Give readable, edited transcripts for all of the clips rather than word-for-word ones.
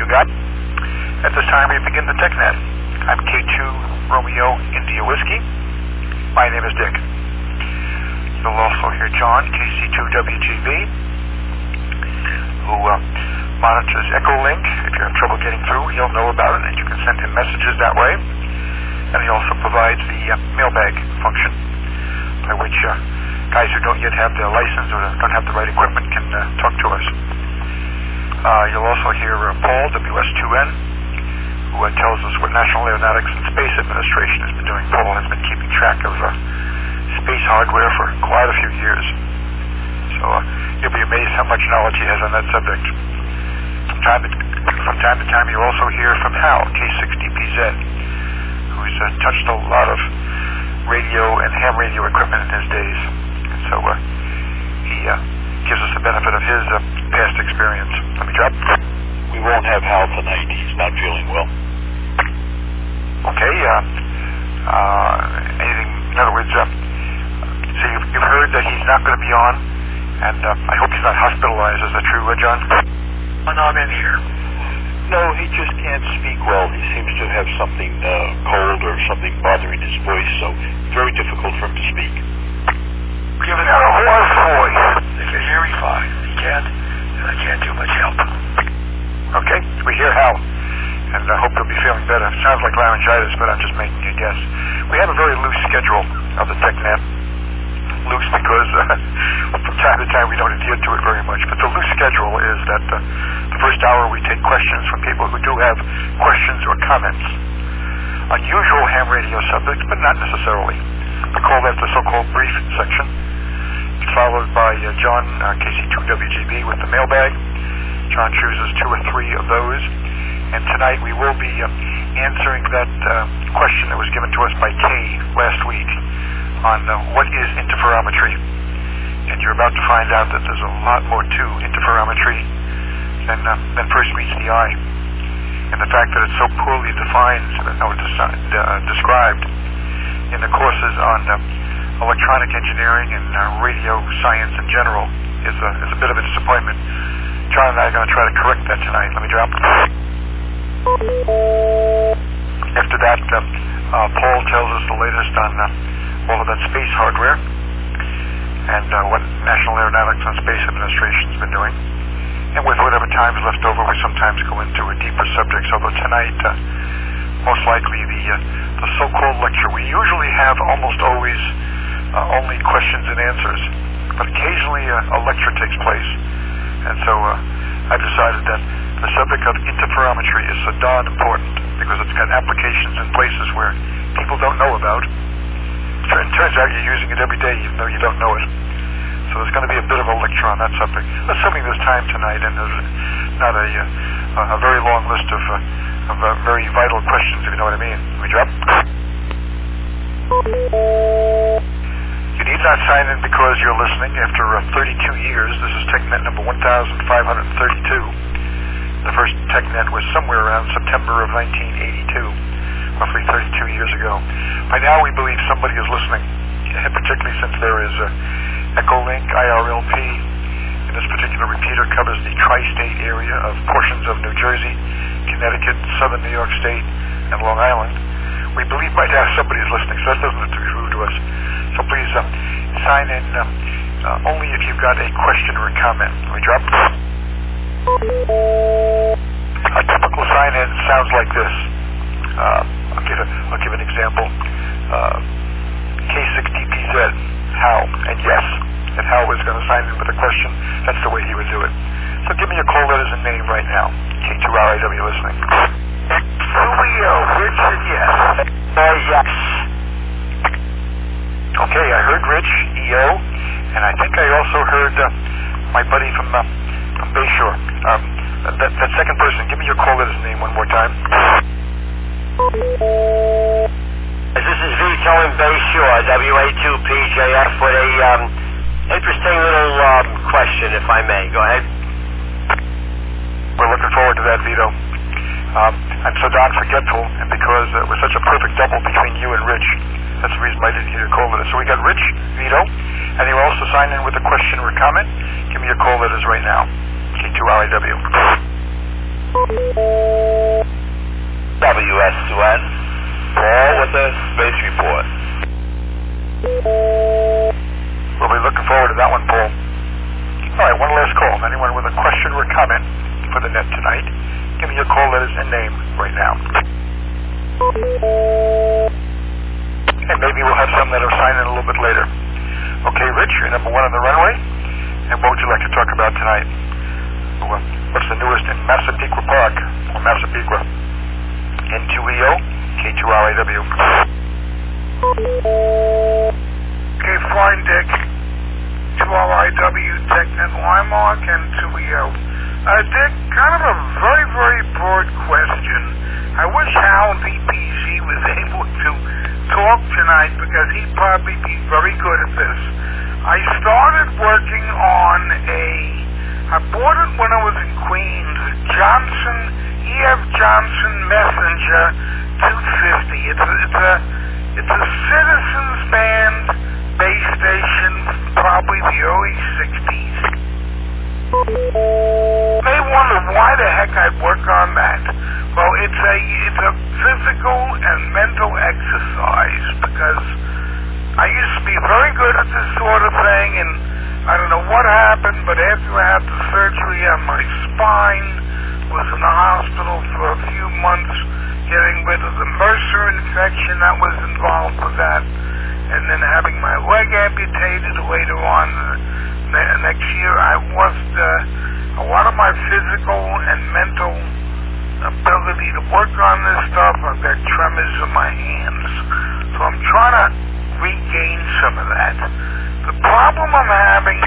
got? At this time, we begin the TechNet. I'm K2 Romeo India Whiskey. My name is Dick. You'll also hear John, KC2WGB, who monitors Echolink. If you have trouble getting through, he'll know about it, and you can send him messages that way. And he also provides the mailbag function, by which guys who don't yet have their license or don't have the right equipment can talk to us. You'll also hear Paul, WS2N, who tells us what National Aeronautics and Space Administration has been doing. Paul has been keeping track of space hardware for quite a few years. So you'll be amazed how much knowledge he has on that subject. From time to time, you'll also hear from Hal, K60PZ, who's touched a lot of radio and ham radio equipment in his days. And so he gives us the benefit of his past experience. Let me drop. We won't have Hal tonight. He's not feeling well. Okay. Anything, in other words, so you've heard that he's not going to be on, and I hope he's not hospitalized. Is that true, John? I'm in here. No, he just can't speak well. He seems to have something cold or something bothering his voice, so it's very difficult for him to speak. Giving out a hoarse voice. If you hear me, fine. If you can't, then I can't do much help. Okay, we hear Hal, and I hope he'll be feeling better. Sounds like laryngitis, but I'm just making a guess. We have a very loose schedule of the TechNet. Loose because from time to time we don't adhere to it very much. But the loose schedule is that the first hour we take questions from people who do have questions or comments. Unusual ham radio subjects, but not necessarily. We call that the so-called brief section. Followed by John, KC2WGB, with the mailbag. John chooses 2 or 3 of those. And tonight we will be answering that question that was given to us by Kay last week on what is interferometry. And you're about to find out that there's a lot more to interferometry than first meets the eye. And the fact that it's so poorly defined or described in the courses on electronic engineering and radio science in general is a bit of a disappointment. John and I are going to try to correct that tonight. Let me drop. After that, Paul tells us the latest on all of that space hardware and what National Aeronautics and Space Administration has been doing. And with whatever time is left over, we sometimes go into a deeper subjects, although tonight, most likely the so-called lecture. We usually have almost always only questions and answers, but occasionally a lecture takes place. And so I've decided that the subject of interferometry is so darn important because it's got applications in places where people don't know about. It turns out you're using it every day even though you don't know it. So there's going to be a bit of a lecture on that subject. Assuming there's time tonight and there's not a very long list of very vital questions, if you know what I mean. We drop. You need not sign in because you're listening. After 32 years, this is TechNet number 1532. The first TechNet was somewhere around September of 1982, roughly 32 years ago. By now, we believe somebody is listening, particularly since there is Echolink, IRLP. And this particular repeater covers the tri-state area of portions of New Jersey, Connecticut, southern New York State, and Long Island. We believe by now somebody is listening, so that doesn't have to be rude to us. So please sign in only if you've got a question or a comment. Let me drop. A typical sign-in sounds like this. I'll give an example. K60PZ, Hal, and yes. And Hal was going to sign in with a question. That's the way he would do it. So give me your call letters and name right now. K2RIW listening. Julio, Richard, yes. Yes. Okay, I heard Rich, EO, and I think I also heard my buddy from Bayshore. That second person, give me your call letters and name one more time. This is Vito in Bayshore, WA2PJF, with a interesting little question, if I may. Go ahead. We're looking forward to that, Vito. I'm so darn forgetful, and because it was such a perfect double between you and Rich, that's the reason I didn't hear your call letters. So we got Rich, Vito, and you're also signed in with a question or comment. Give me your call letters right now. K2RIW. comment for the net tonight, give me your call letters and name right now. And maybe we'll have some that are signed in a little bit later. Okay, Rich, you're number one on the runway. And what would you like to talk about tonight? What's the newest in Massapequa Park, or Massapequa? N2EO, K2RAW. Okay, fine, Dick. 2RIW, TechNet Wymark, and 2EO. Dick, kind of a very, very broad question. I wish Hal DPZ was able to talk tonight because he'd probably be very good at this. I started working on I bought it when I was in Queens, E.F. Johnson Messenger 250. It's a Citizens Band base station, probably the early 60s. You may wonder why the heck I'd work on that. Well, it's a physical and mental exercise because I used to be very good at this sort of thing, and I don't know what happened, but after I had the surgery on my spine, was in the hospital for a few months getting rid of the MRSA infection that was involved with that, and then having my leg amputated later on next year. I lost a lot of my physical and mental ability to work on this stuff. I've got tremors in my hands, so I'm trying to regain some of that. The problem I'm having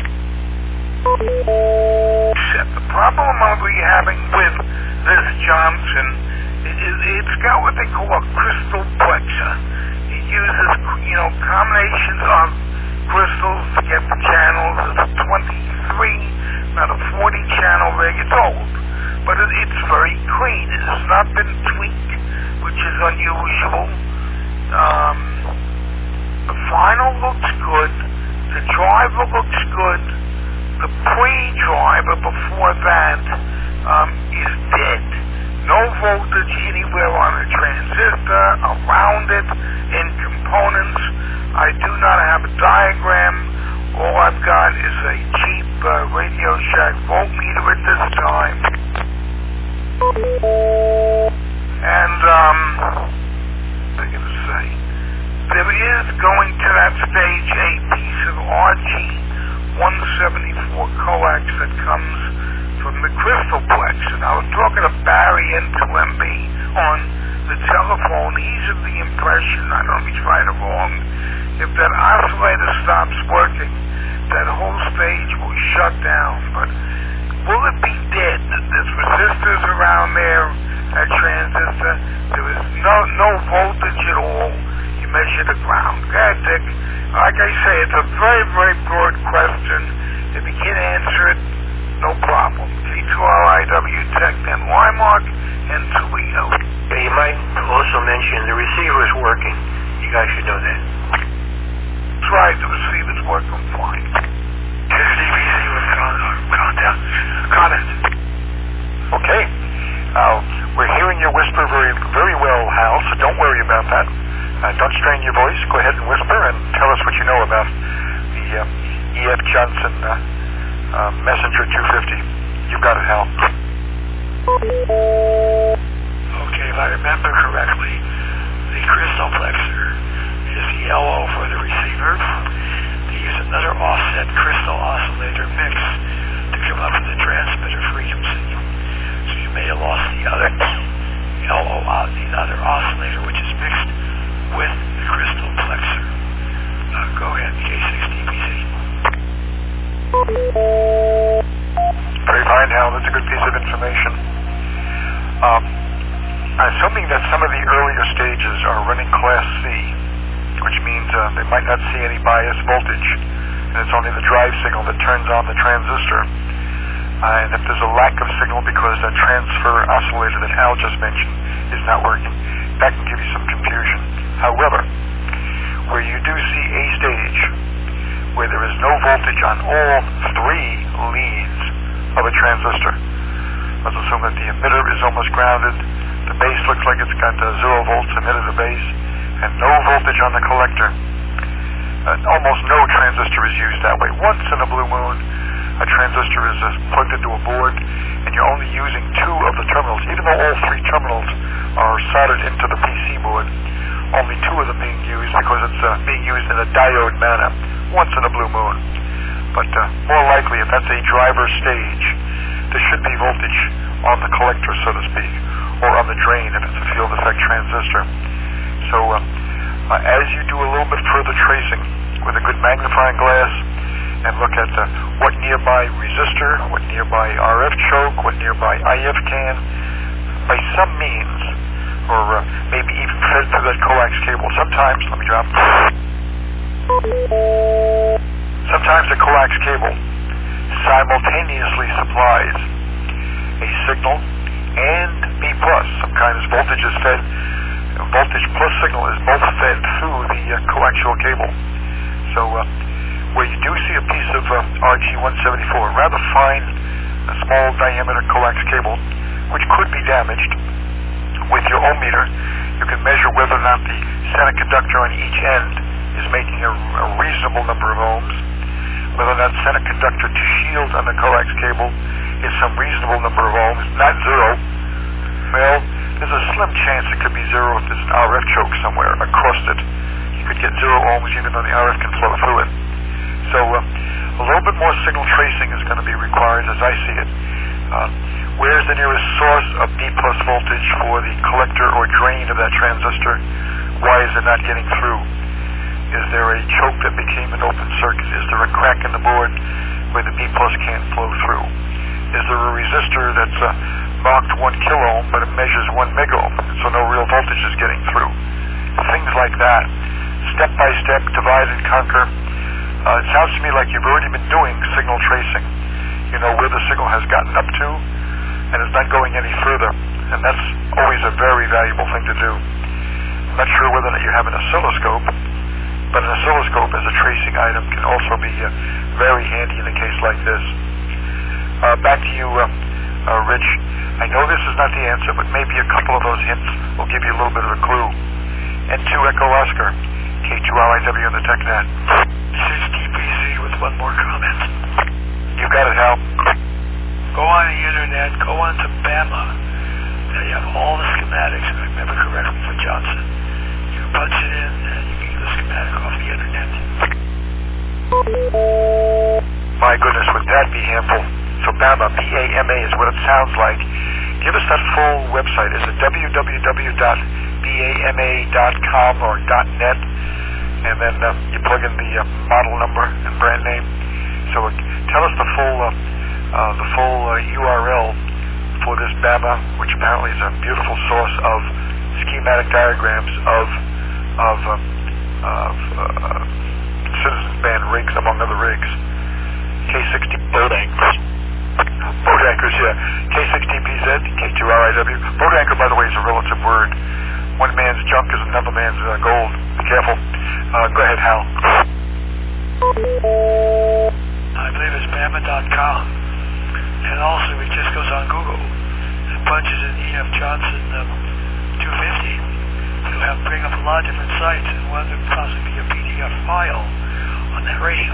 with this Johnson is it's got what they call a crystal plexer. It uses, combinations of crystals to get the channels. It's a 23, not a 40 channel rig. It's old, but it's very clean. It has not been tweaked, which is unusual. The final looks good. The driver looks good. The pre-driver before that is dead. No voltage anywhere on the transistor, around it, in components. I do not have a diagram. All I've got is a cheap Radio Shack voltmeter at this time. And, what am I going to say? There is going to that stage a piece of RG-174 coax that comes from the crystal plex. And I was talking to Barry N2MB on the telephone. He's of the impression, I don't know if he's right or wrong, if that oscillator stops working, that whole stage will shut down. But will it be dead? There's resistors around there, that transistor. There is no voltage at all. You measure the ground. Okay, Dick. Like I say, it's a very, very broad question. If you can't answer it, no problem. K2RIW, TechNet Wymark, and 2EO. Yeah, you might also mention the receiver is working. You guys should know that. That's right, the receiver's working fine. KDBC with contact. Comment. Okay. We're hearing your whisper very, very well, Hal, so don't worry about that. Don't strain your voice. Go ahead and whisper and tell us what you know about the E.F. Johnson Messenger 250. You've got it, Hal. Okay, if I remember correctly, the crystal plexer is the LO for the receiver. They use another offset crystal oscillator mix to come up with the transmitter frequency. So you may have lost the other LO, the other oscillator, which is mixed with the crystal plexer. Go ahead, K6DBC. Very fine, Hal. That's a good piece of information. Assuming that some of the earlier stages are running Class C, which means they might not see any bias voltage, and it's only the drive signal that turns on the transistor. And if there's a lack of signal because that transfer oscillator that Hal just mentioned is not working, that can give you some confusion. However, where you do see a stage where there is no voltage on all three leads of a transistor, let's assume that the emitter is almost grounded, the base looks like it's got 0 volts emitter to base, and no voltage on the collector. Almost no transistor is used that way. Once in a blue moon, a transistor is plugged into a board and you're only using 2 of the terminals, even though all 3 terminals are soldered into the PC board, only 2 of them being used because it's being used in a diode manner, once in a blue moon. But more likely, if that's a driver stage, there should be voltage on the collector, so to speak, or on the drain if it's a field effect transistor. So as you do a little bit further tracing with a good magnifying glass and look at what nearby resistor, what nearby RF choke, what nearby IF can, by some means, or maybe even fed through that coax cable. Sometimes, let me drop. Sometimes the coax cable simultaneously supplies a signal and B+. Some kind of voltage is fed. Voltage plus signal is both fed through the coaxial cable. So where you do see a piece of RG-174, rather fine, small diameter coax cable, which could be damaged, with your ohm meter, you can measure whether or not the center conductor on each end is making a reasonable number of ohms, whether or not center conductor to shield on the coax cable is some reasonable number of ohms, not 0. Well, there's a slim chance it could be 0 if there's an RF choke somewhere across it. You could get 0 ohms even though the RF can flow through it. So a little bit more signal tracing is going to be required as I see it. Where's the nearest source of B+ voltage for the collector or drain of that transistor? Why is it not getting through? Is there a choke that became an open circuit? Is there a crack in the board where the B+ can't flow through? Is there a resistor that's marked 1 kiloohm but it measures 1 megohm, so no real voltage is getting through? Things like that. Step by step, divide and conquer. It sounds to me like you've already been doing signal tracing. You know where the signal has gotten up to, and it's not going any further. And that's always a very valuable thing to do. I'm not sure whether or not you have an oscilloscope, but an oscilloscope as a tracing item can also be very handy in a case like this. Back to you, Rich. I know this is not the answer, but maybe a couple of those hints will give you a little bit of a clue. N2 Echo Oscar, K2RIW on the TechNet. This is DPZ with one more comment. You got it, Hal. Go on the internet, go on to BAMA. There you have all the schematics, if I remember correctly, for Johnson. You punch it in, and you can get the schematic off the internet. My goodness, would that be ample? So BAMA, B-A-M-A is what it sounds like. Give us that full website. Is it www.bama.com or .net? And then you plug in the model number and brand name. So tell us the full URL for this BAMA, which apparently is a beautiful source of schematic diagrams of Citizens Band rigs, among other rigs. K60 boat anchors. Boat anchors, yeah. K16PZ, K2RIW. Boat anchor, by the way, is a relative word. One man's junk is another man's gold. Be careful. Go ahead, Hal. I believe it's BAMA.com. And also, it just goes on Google and punches in E.F. Johnson 250. It'll bring up a lot of different sites, and one of them possibly be a PDF file on that radio.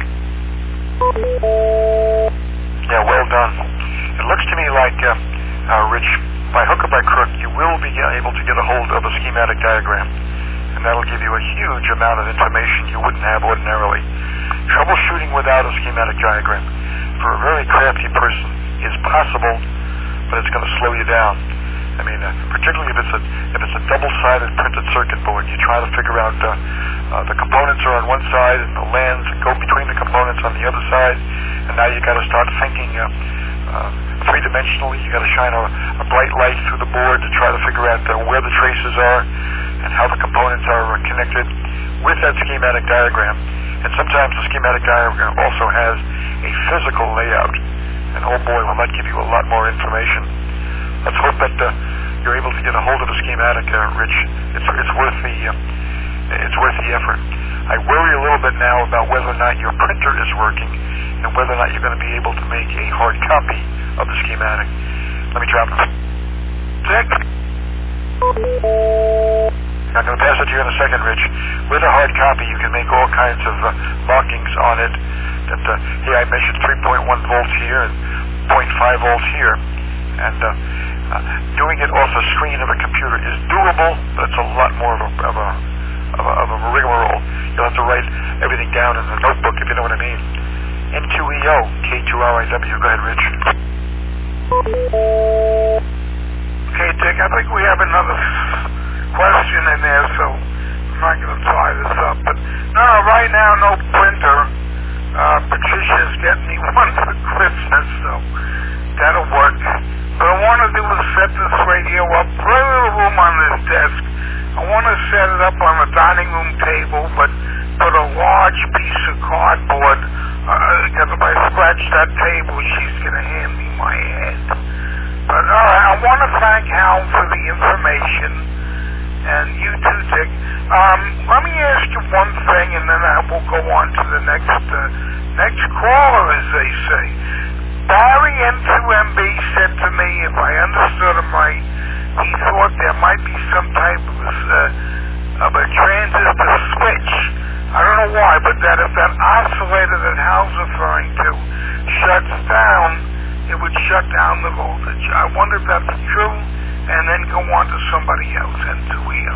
Yeah, well done. It looks to me like, Rich, by hook or by crook, you will be able to get a hold of a schematic diagram, and that'll give you a huge amount of information you wouldn't have ordinarily. Troubleshooting without a schematic diagram for a very crafty person is possible, but it's going to slow you down. I mean, particularly if it's a double-sided printed circuit board, you try to figure out the components are on one side and the lands go between the components on the other side, and now you got to start thinking three-dimensionally. You got to shine a bright light through the board to try to figure out where the traces are and how the components are connected with that schematic diagram. And sometimes the schematic diagram also has a physical layout, and oh boy, will that give you a lot more information. Let's hope that you're able to get a hold of a schematic, Rich. It's worth the effort. I worry a little bit now about whether or not your printer is working and whether or not you're going to be able to make a hard copy of the schematic. Let me drop it. I'm going to pass it to you in a second, Rich. With a hard copy, you can make all kinds of markings on it that, hey, I measured 3.1 volts here and 0.5 volts here. And doing it off the screen of a computer is doable, but it's a lot more of a rigmarole. You'll have to write everything down in a notebook, if you know what I mean. N2EO, K2RIW. Go ahead, Rich. Okay, Dick, I think we have another question in there, so I'm not going to tie this up. But no, right now, no printer. Patricia's getting me one for Christmas, so that'll work. What I want to do is set this radio up, put a little room on this desk. I want to set it up on the dining room table, but put a large piece of cardboard, because if I scratch that table, she's going to hand me my head. But all right, I want to thank Hal for the information, and you too, Dick. Let me ask you one thing, and then I will go on to the next caller, as they say. Barry N2MB said to me, if I understood him right, he thought there might be some type of a transistor switch. I don't know why, but that if that oscillator that Hal's referring to shuts down, it would shut down the voltage. I wonder if that's true, and then go on to somebody else, N2EO.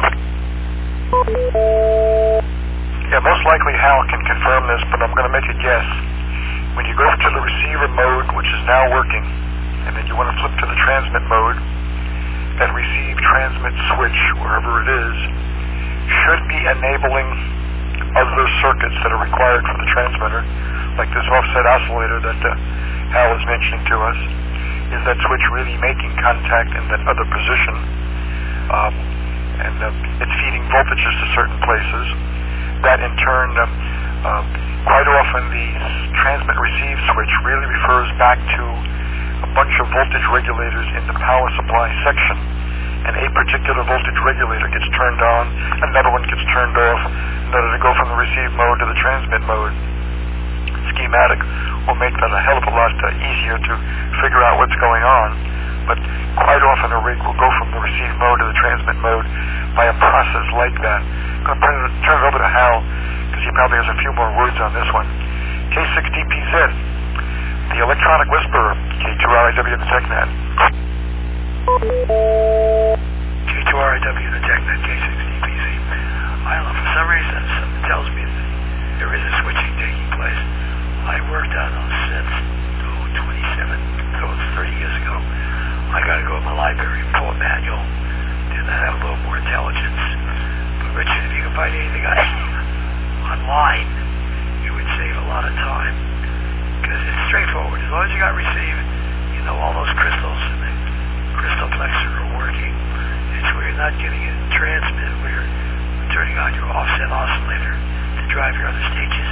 Yeah, most likely Hal can confirm this, but I'm going to make a guess. When you go to the receiver mode, which is now working, and then you want to flip to the transmit mode, that receive transmit switch, wherever it is, should be enabling other circuits that are required for the transmitter, like this offset oscillator that Hal is mentioning to us. Is that switch really making contact in that other position? And it's feeding voltages to certain places. That in turn, quite often the transmit-receive switch really refers back to a bunch of voltage regulators in the power supply section. And a particular voltage regulator gets turned on, another one gets turned off, in order to go from the receive mode to the transmit mode. Schematic will make that a hell of a lot easier to figure out what's going on, but quite often a rig will go from the receive mode to the transmit mode by a process like that. I'm going to turn it over to Hal, because he probably has a few more words on this one. K6DPZ, the electronic whisperer, K2RIW, the TechNet. K2RIW, the TechNet, K6DPZ. I don't know, for some reason, something tells me that there is a switching taking place. I worked on those since 30 years ago. I got to go to my library and pull a manual, then I have a little more intelligence. But Richard, if you can find anything online, it would save a lot of time, because it's straightforward. As long as you got receive, you know all those crystals and the crystal plexer are working. It's where you're not getting it in transmit, where you're turning on your offset oscillator to drive your other stages.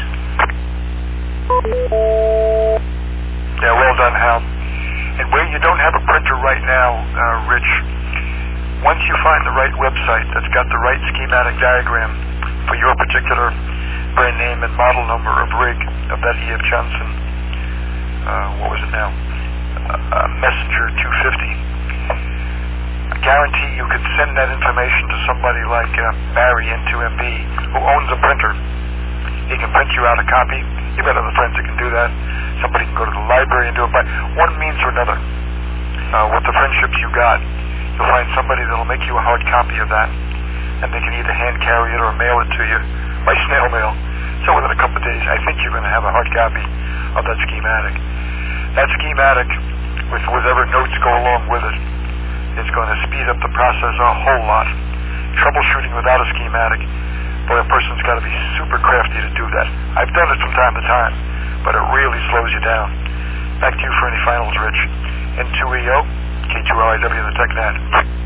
Yeah, well done, Hal. And where you don't have a printer right now, Rich, once you find the right website that's got the right schematic diagram for your particular brand name and model number of rig of that E.F. Johnson, what was it now? Messenger 250. I guarantee you could send that information to somebody like Barry N2MB, who owns a printer. He can print you out a copy. You've got other friends that can do that. Somebody can go to the library and do it by one means or another. With the friendships you got, you'll find somebody that'll make you a hard copy of that, and they can either hand carry it or mail it to you by snail mail. So within a couple of days, I think you're going to have a hard copy of that schematic. That schematic, with whatever notes go along with it, is going to speed up the process a whole lot. Troubleshooting without a schematic, boy, a person's got to be super crafty to do that. I've done it from time to time, but it really slows you down. Back to you for any finals, Rich. N2EO, K2RIW, the TechNet.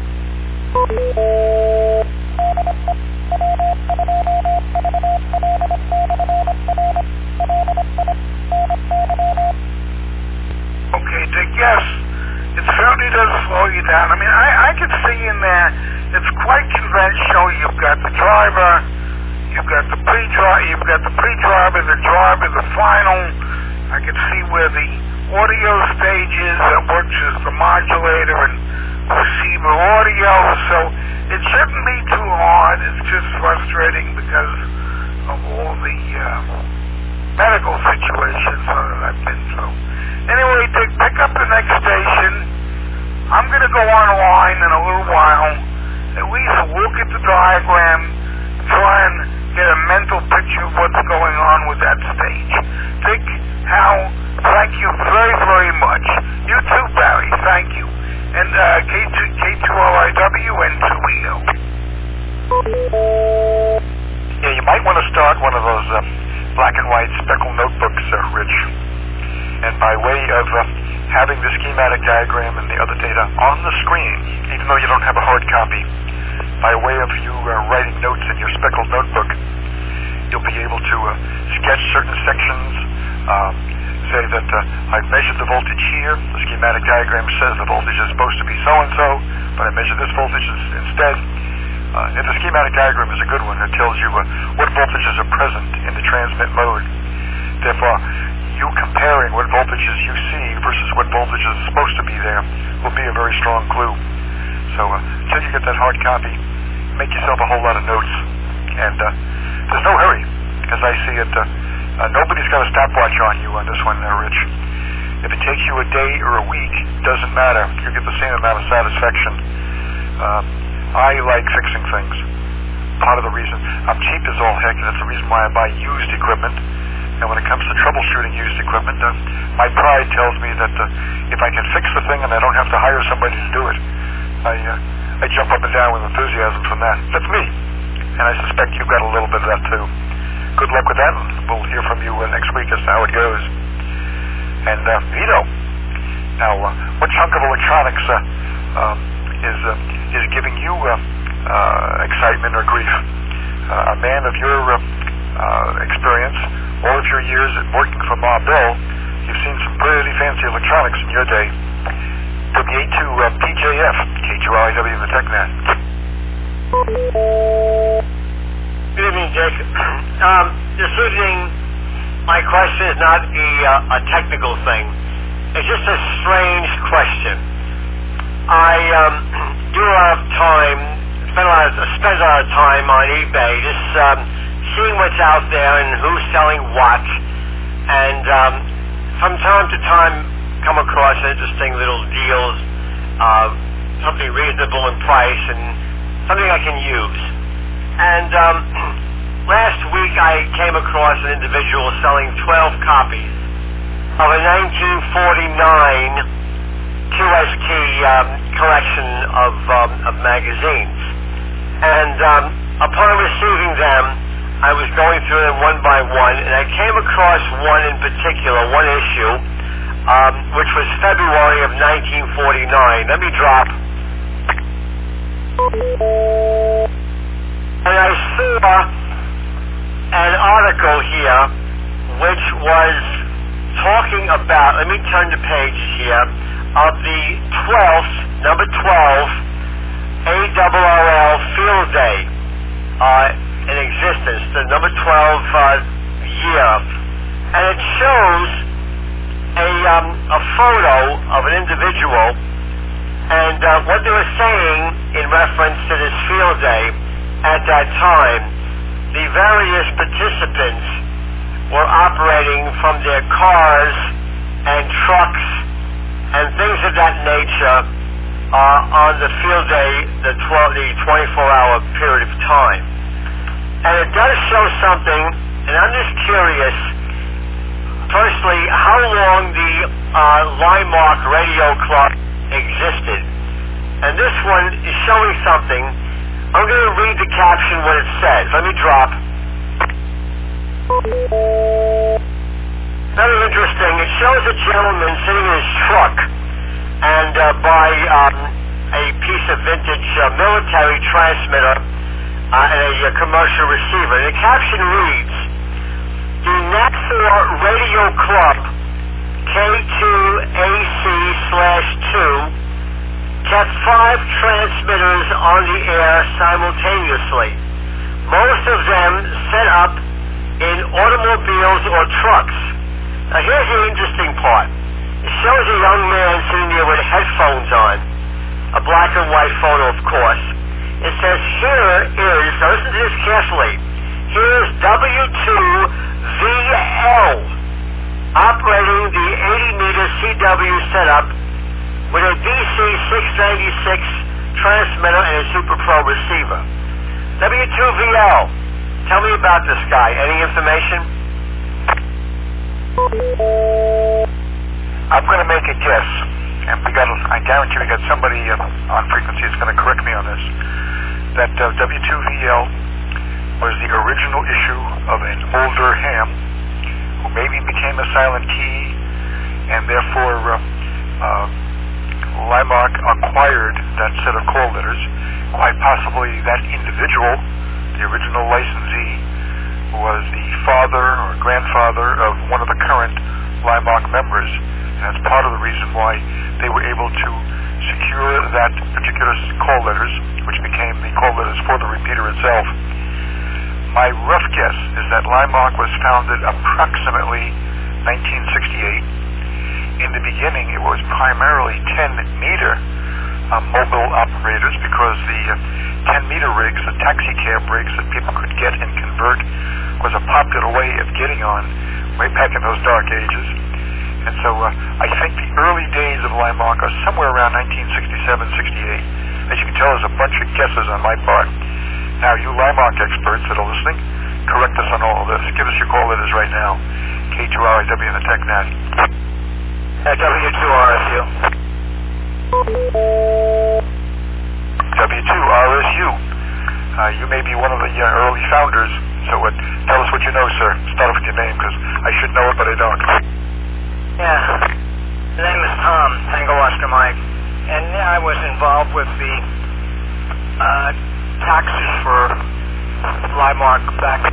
Okay, Dick, yes, it certainly does slow you down. I mean, I could see in there, it's quite conventional. You've got the driver, you've got the pre-driver, the driver, the final. I could see where the audio stage is that works as the modulator and receiver audio. So it shouldn't be too hard. It's just frustrating because of all the medical situations that I've been through. Anyway, to pick up the next station, I'm going to go online in a little while, at least look at the diagram, try and get a mental picture of what's going on with that stage. Thank you very, very much. You too, Barry. Thank you. And K2RIW and 2EO. Yeah, you might want to start one of those black and white speckle notebooks, Rich. And by way of having the schematic diagram and the other data on the screen, even though you don't have a hard copy, by way of you writing notes in your speckled notebook, you'll be able to sketch certain sections, say that I've measured the voltage here, the schematic diagram says the voltage is supposed to be so-and-so, but I measured this voltage instead. If the schematic diagram is a good one, it tells you what voltages are present in the transmit mode. Therefore, you comparing what voltages you see versus what voltage is supposed to be there will be a very strong clue. So until you get that hard copy, make yourself a whole lot of notes. And there's no hurry, as I see it. Nobody's got a stopwatch on you on this one, Rich. If it takes you a day or a week, doesn't matter. You get the same amount of satisfaction. I like fixing things. Part of the reason I'm cheap as all heck, and that's the reason why I buy used equipment. And when it comes to troubleshooting used equipment, my pride tells me that if I can fix the thing and I don't have to hire somebody to do it, I jump up and down with enthusiasm from that. That's me. And I suspect you've got a little bit of that too. Good luck with that, and we'll hear from you next week as to how it goes. And Vito, now what chunk of electronics is giving you excitement or grief? A man of your experience, all of your years at working for Ma Bell, you've seen some pretty fancy electronics in your day. W82 PJF, K2RIW in the TechNet. Good evening, Dick. This evening, my question is not a technical thing. It's just a strange question. I do a lot of time, spend a lot of time on eBay, just seeing what's out there and who's selling what, and from time to time come across interesting little deals, something reasonable in price and something I can use. And last week I came across an individual selling 12 copies of a 1949 QST collection of magazines. And upon receiving them, I was going through them one by one, and I came across one in particular, one issue, which was February of 1949. Let me drop. And I saw an article here which was talking about, let me turn the pages here, of the 12th, number 12, ARRL Field Day in existence, the number 12 year. And it shows a photo of an individual, and what they were saying in reference to this field day at that time, the various participants were operating from their cars and trucks and things of that nature on the field day, the 24-hour period of time. And it does show something, and I'm just curious, firstly, how long the Linemark Radio Club existed. And this one is showing something. I'm going to read the caption, what it says. Let me drop. Very interesting. It shows a gentleman sitting in his truck and by a piece of vintage military transmitter and a commercial receiver. The caption reads, the NATFOR Radio Club K2AC/2 kept 5 transmitters on the air simultaneously, most of them set up in automobiles or trucks. Now here's the interesting part. It shows a young man sitting there with headphones on, a black and white photo, of course. It says, here is, now listen to this carefully, here's W2 VL, operating the 80-meter CW setup with a DC-696 transmitter and a Super Pro receiver. W2VL, tell me about this guy. Any information? I'm going to make a guess, and I guarantee we got somebody on frequency that's going to correct me on this, that W2VL was the original issue of an older ham who maybe became a silent T, and therefore Limark acquired that set of call letters. Quite possibly that individual, the original licensee, was the father or grandfather of one of the current Limark members, and that's part of the reason why they were able to secure that particular call letters, which became the call letters for the repeater itself. My rough guess is that Limark was founded approximately 1968. In the beginning, it was primarily 10-meter mobile operators, because the 10-meter rigs, the taxi cab rigs that people could get and convert, was a popular way of getting on way back in those dark ages. And so I think the early days of Limark are somewhere around 1967, 68. As you can tell, there's a bunch of guesses on my part. Now, you Limark experts that are listening, correct us on all of this. Give us your call letters right now. K2RIW and the TechNet. W2RSU. W2RSU. You may be one of the early founders, so tell us what you know, sir. Start off with your name, because I should know it, but I don't. Yeah. The name is Tom, Tango Oscar Mike. And I was involved with the taxes for Limark back.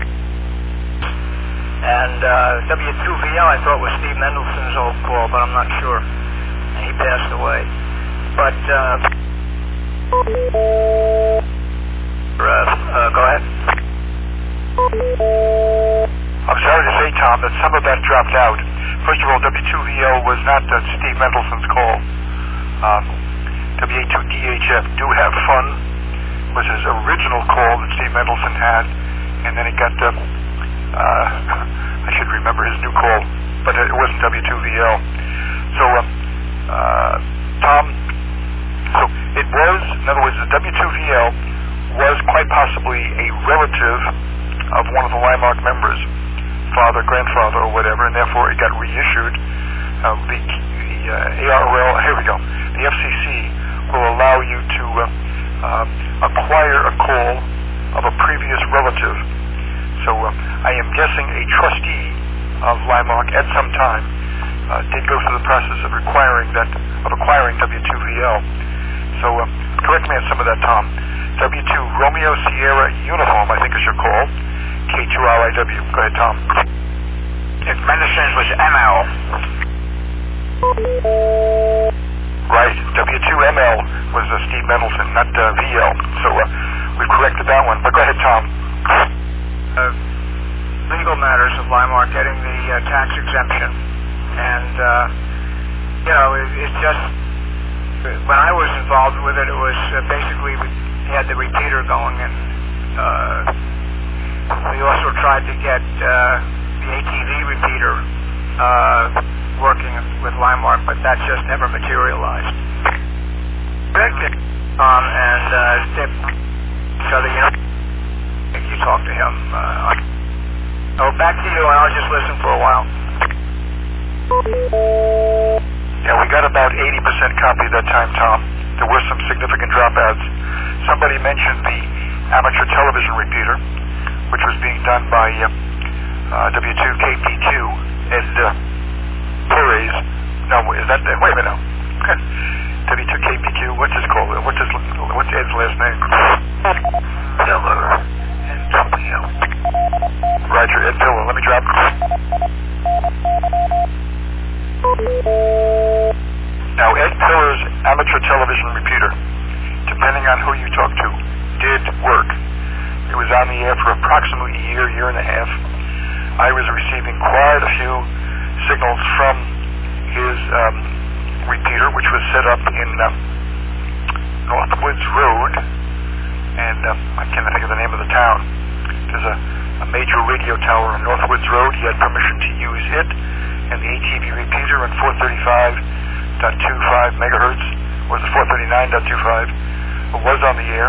And W2VL, I thought was Steve Mendelson's old call, but I'm not sure. And he passed away. But, go ahead. I'm sorry to say, Tom, that some of that dropped out. First of all, W2VL was not Steve Mendelson's call. W82DHF, Do Have Fun, was his original call that Steve Mendelson had, and then it got, I should remember his new call, but it wasn't W2VL. So, Tom, so it was, in other words, the W2VL was quite possibly a relative of one of the Limark members, father, grandfather, or whatever, and therefore it got reissued. The ARL, here we go, the FCC will allow you to acquire a call of a previous relative. So I am guessing a trustee of Limark at some time did go through the process of acquiring W2VL. So correct me on some of that, Tom. W2 Romeo Sierra Uniform, I think is your call. K2RIW. Go ahead, Tom. If Mendelson's was ML. Right. W2ML was Steve Mendelson, not VL. So we corrected that one. But go ahead, Tom. Legal matters of Limark getting the tax exemption. And, it's just, when I was involved with it, it was basically we had the repeater going, and we also tried to get the ATV repeater working with Limark, but that just never materialized. You talk to him. Back to you, and I'll just listen for a while. Yeah, we got about 80% copy at that time, Tom. There were some significant dropouts. Somebody mentioned the amateur television repeater, which was being done by W2KPQ, Ed Perez. No, is that... Wait a minute now. W2KPQ, what's his call? What's Ed's last name? Pillar and Tokyo. Roger, Ed Pillar. Let me drop... Now, Ed Pillar's amateur television repeater, depending on who you talk to, did work. It was on the air for approximately a year and a half. I was receiving quite a few signals from his repeater, which was set up in Northwoods Road, and I can't think of the name of the town. There's a a major radio tower on Northwoods Road. He had permission to use it, and the ATV repeater on 435.25 megahertz, or was it 439.25, was on the air.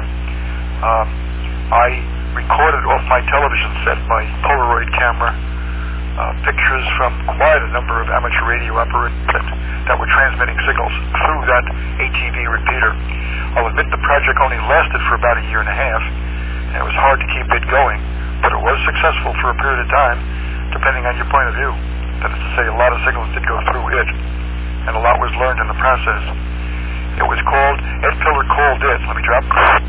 I recorded off my television set, my Polaroid camera, pictures from quite a number of amateur radio operators that were transmitting signals through that ATV repeater. I'll admit the project only lasted for about a year and a half, and it was hard to keep it going, but it was successful for a period of time, depending on your point of view. That is to say, a lot of signals did go through it, and a lot was learned in the process. It was called, Ed Pillar called it, let me drop.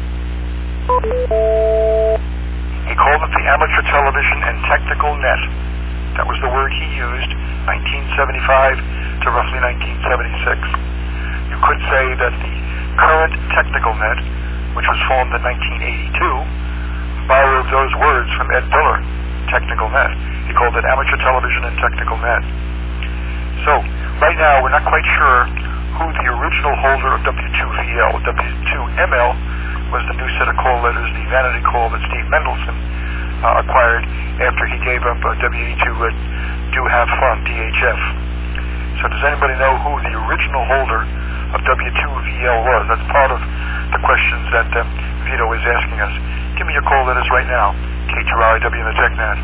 He called it the Amateur Television and Technical Net. That was the word he used, 1975 to roughly 1976. You could say that the current Technical Net, which was formed in 1982, borrowed those words from Ed Pillar, Technical Net. He called it Amateur Television and Technical Net. So, right now, we're not quite sure who the original holder of W2VL, W2ML, was the new set of call letters, the vanity call that Steve Mendelson acquired after he gave up WE2 Do Have Fun, DHF. So does anybody know who the original holder of W2VL was? That's part of the questions that Vito is asking us. Give me your call letters right now. K2RIW in the TechNet.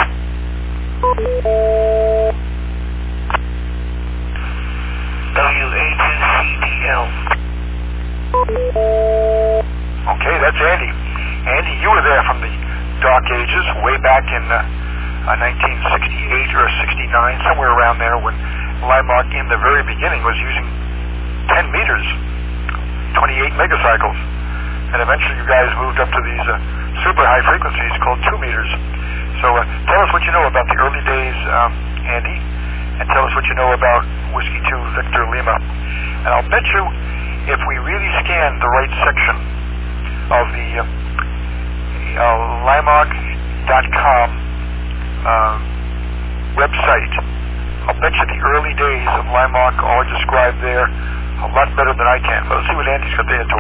WA2CDL. Okay, that's Andy. Andy, you were there from the dark ages, way back in 1968 or 69, somewhere around there, when Limark in the very beginning was using 10 meters, 28 megacycles. And eventually you guys moved up to these super high frequencies called 2 meters. So tell us what you know about the early days, Andy, and tell us what you know about Whiskey 2 Victor Lima. And I'll bet you if we really scan the right section of the Limark.com website, I'll bet you the early days of Limark are described there a lot better than I can. Let's see what Andy's got there to.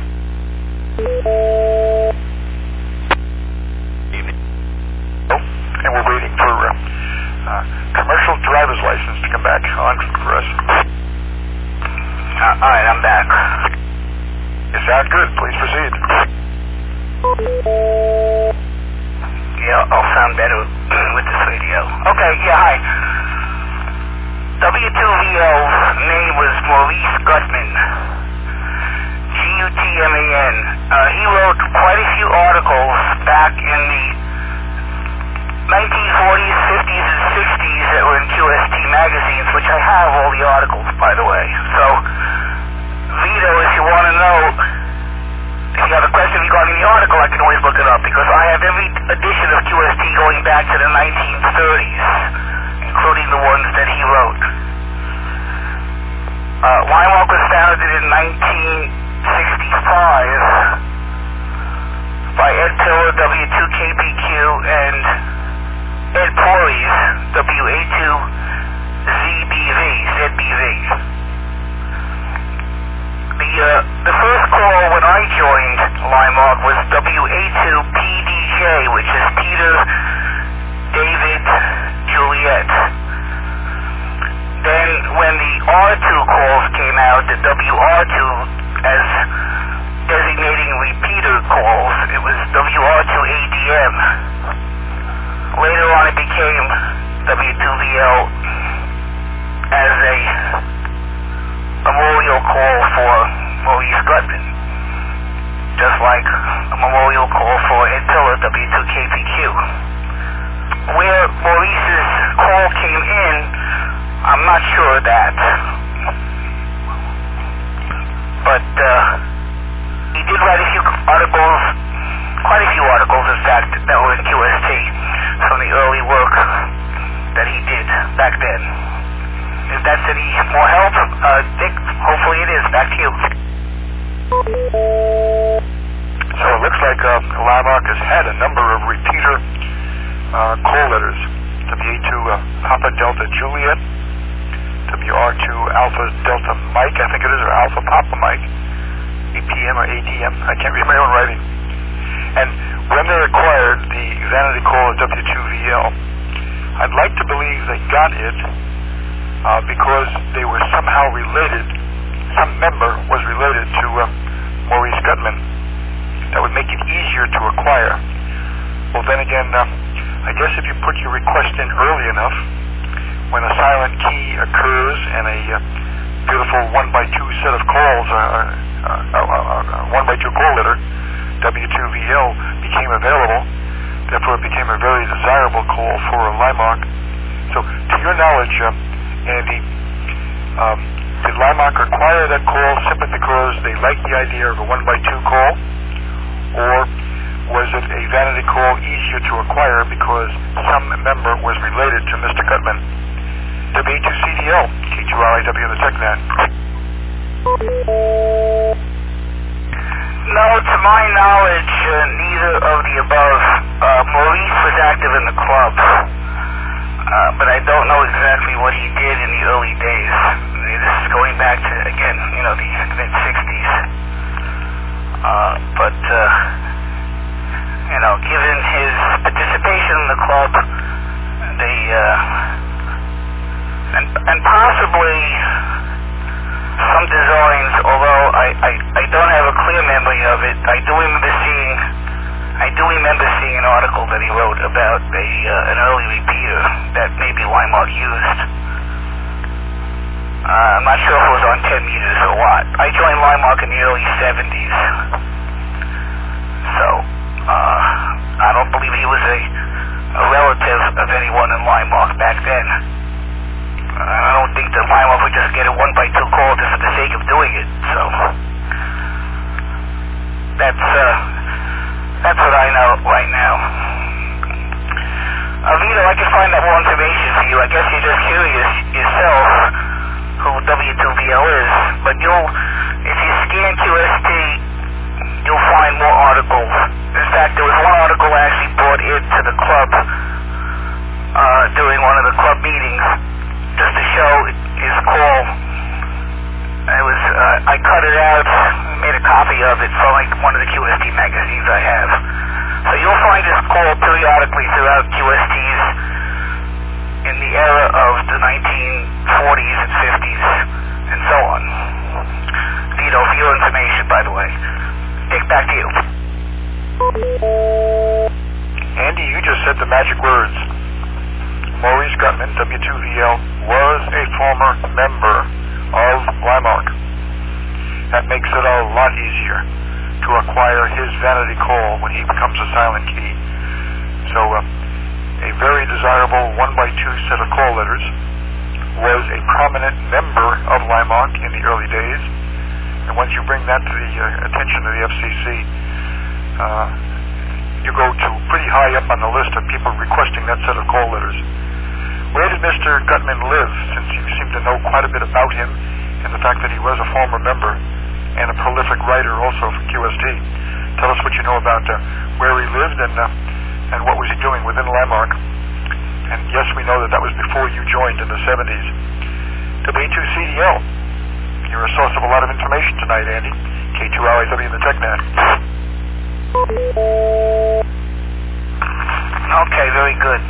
And we're waiting for commercial driver's license to come back on for us. All right, I'm back. You sound good. Please proceed. Yeah, I'll sound better with this radio. Okay, yeah, hi. W2VL's name was Maurice Gutman. Gutman. He wrote quite a few articles back in the 1940s, 50s, and 60s that were in QST magazines, which I have all the articles, by the way. So, Vito, if you want to know, if you have a question regarding the article, I can always look it up, because I have every edition of QST going back to the 1930s, including the ones that he wrote. Limark was founded in 1965 by Ed Pillar, W2KPQ, and Ed Porres, WA2ZBV, ZBV. The first call when I joined Limark was WA2PDJ, which is Peter, David, Juliet. Then when the R2 calls came out, the WR2 as designating repeater calls, it was WR2ADM. Later on it became W2VL as a memorial call for Maurice Gutman, just like a memorial call for Ed Pillar, W2KPQ. Where Maurice's call came in, I'm not sure of that. But he did write a few articles, quite a few articles in fact, that were in QST from the early work that he did back then. If that's any more help, Dick, hopefully it is. Back to you. So it looks like Limark has had a number of repeater call letters. WA2 Papa Delta Juliet, WR2 Alpha Delta Mike, I think it is, or Alpha Papa Mike, APM or ADM, I can't read my own writing. And when they acquired the vanity call at W2VL, I'd like to believe they got it because they were somehow related, some member was related to Maurice Gutman. That would make it easier to acquire. Well, then again, I guess if you put your request in early enough, when a silent key occurs and a beautiful 1x2 set of calls, 1x2 call letter, W2VL, became available. Therefore, it became a very desirable call for Limark. So, to your knowledge, Andy, did Limark acquire that call simply because they liked the idea of a 1x2 call, or was it a vanity call easier to acquire because some member was related to Mr. Gutman? W2CDL, K2RIW, the TechNet. No, to my knowledge, neither of the above. Maurice was active in the club, but I don't know exactly what he did in the early days. This is going back to, again, the mid-60s. But given his participation in the club, and possibly some designs, although I don't have a clear memory of it. I do remember seeing an article that he wrote about an early repeater that maybe Limark used. I'm not sure if it was on 10 meters or what. I joined Limark in the early 70s, so I don't believe he was a relative of anyone in Limark back then. I don't think that Limark would just get a 1x2 call just for the sake of doing it. So that's what I know right now. Vito, I can find that more information for you. I guess you're just curious yourself who W2VL is, but if you scan QST, you'll find more articles. In fact, there was one article actually brought into the club during one of the club meetings, just to show his call. I cut it out, made a copy of it from one of the QST magazines I have. So you'll find this call periodically throughout QSTs in the era of the 1940s and 50s and so on. Vito, for your information, by the way. Dick, back to you. Andy, you just said the magic words. Maurice Gutman, W2VL, was a former member of Limark. That makes it a lot easier to acquire his vanity call when he becomes a silent key. So, a very desirable 1x2 set of call letters, was a prominent member of Limark in the early days, and once you bring that to the attention of the FCC, you go to pretty high up on the list of people requesting that set of call letters. Where did Mr. Gutman live, since you seem to know quite a bit about him and the fact that he was a former member and a prolific writer also for QST? Tell us what you know about where he lived and what was he doing within Limark. And yes, we know that was before you joined in the 70s. W2CDL, you're a source of a lot of information tonight, Andy. K2RIW, the TechNet. Okay, very good.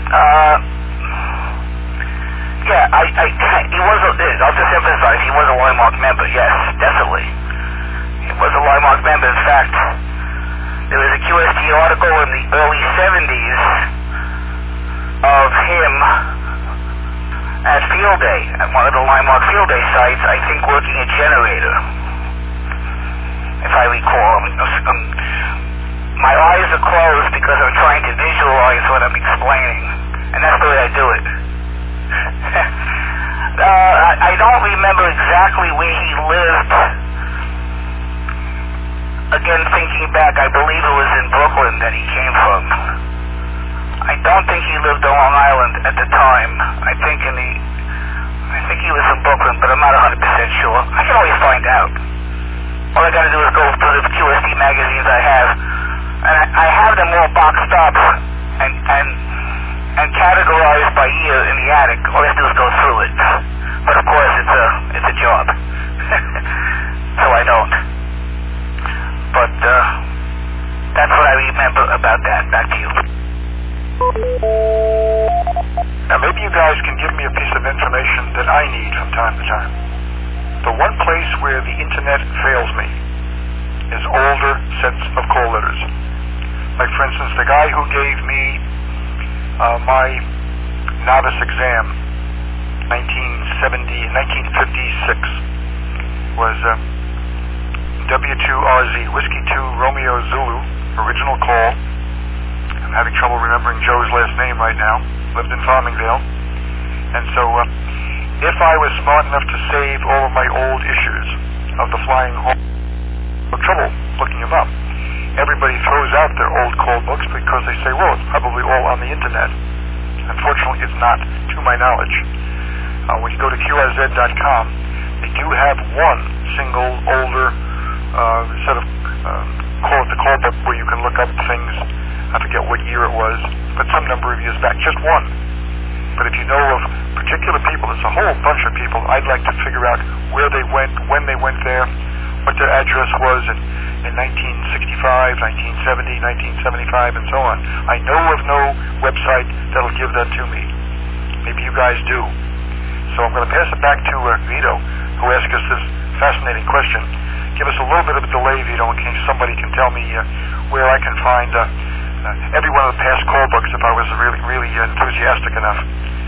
He was I'll just emphasize, he was a Limark member, yes, definitely. He was a Limark member. In fact, there was a QST article in the early 70s of him at Field Day, at one of the Limark Field Day sites, I think working a generator, if I recall. My eyes are closed because I'm trying to visualize what I'm explaining, and that's the way I do it. I don't remember exactly where he lived. Again, thinking back, I believe it was in Brooklyn that he came from. I don't think he lived on Long Island at the time. I think he was in Brooklyn, but I'm not 100% sure. I can always find out. All I gotta do is go through the QST magazines I have, and I have them all boxed up and categorized by year in the attic. All I have to do is go through it. But of course, it's a job, so I don't. But that's what I remember. about that. Back to you. Now, maybe you guys can give me a piece of information that I need from time to time. The one place where the internet fails me is older sets of call letters. Like, for instance, the guy who gave me my novice exam, 1956, was W2RZ, Whiskey 2 Romeo Zulu, original call. I'm having trouble remembering Joe's last name right now. Lived in Farmingdale. And so if I was smart enough to save all of my old issues of the Flying Home, no trouble looking them up. Everybody throws out their old call books because they say, well, it's probably all on the internet. Unfortunately, it's not, to my knowledge. When you go to QRZ.com, they do have one single older set of the call book where you can look up things. I forget what year it was, but some number of years back, just one. But if you know of particular people, it's a whole bunch of people, I'd like to figure out where they went, when they went there, what their address was in 1965, 1970, 1975, and so on. I know of no website that'll give that to me. Maybe you guys do. So I'm going to pass it back to Vito, who asked us this fascinating question. Give us a little bit of a delay, Vito, in case somebody can tell me where I can find every one of the past call books if I was really, really enthusiastic enough.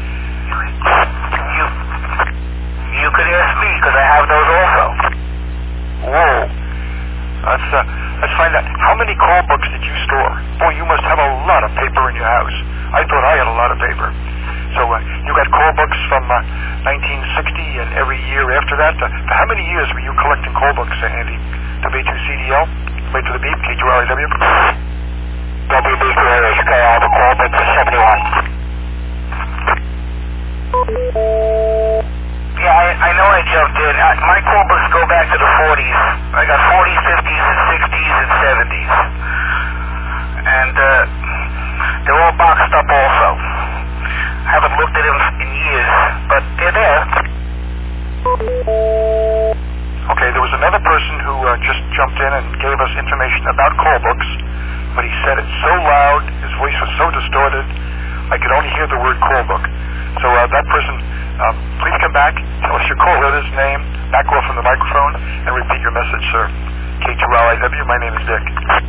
You could ask me, because I have those also. Whoa. Let's find out. How many call books did you store? Boy, you must have a lot of paper in your house. I thought I had a lot of paper. So you got call books from 1960 and every year after that. For how many years were you collecting call books, Andy? W2CDL? Wait for the beep. K2RIW? WB2AHK, all the call books are 71. Yeah, I know I jumped in. My call books go back to the 40s. I got 40s, 50s, and 60s, and 70s. And they're all boxed up also. I haven't looked at them in years, but they're there. Okay, there was another person who just jumped in and gave us information about call books, but he said it so loud, his voice was so distorted, I could only hear the word call book. So that person, please come back, tell us your call letter's name, back off from the microphone, and repeat your message, sir. K2RIW, my name is Dick.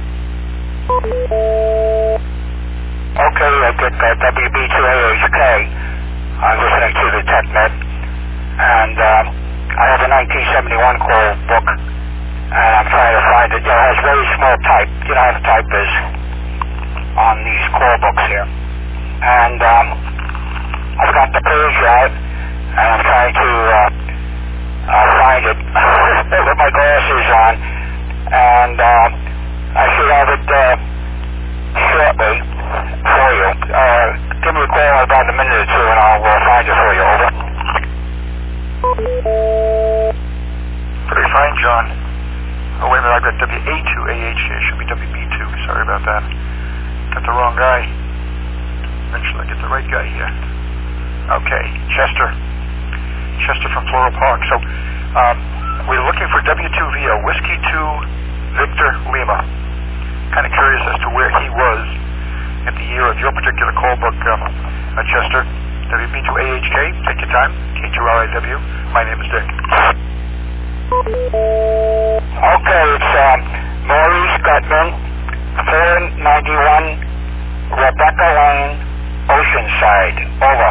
Okay, Dick, WB2AHK. I'm listening to the TechNet, and I have a 1971 call book, and I'm trying to find it. It has very small type. You know how the type is on these call books here. And I've got the page out, and I'm trying to find it with my glasses on, and I should have it shortly for you. Give me a call in about a minute or two, and I'll find it for you. Over. Very fine, John. Oh, wait a minute, I've got WA2AH here. It should be WB2. Sorry about that. Got the wrong guy. Eventually I get the right guy here. Okay, Chester from Floral Park. So, we're looking for W2VO, Whiskey 2 Victor Lima. Kind of curious as to where he was at the year of your particular call book, Chester. WB2AHK, take your time. K2RIW, my name is Dick. Okay, it's Maurice Gutman, 491 Rebecca Lane, Oceanside. Over.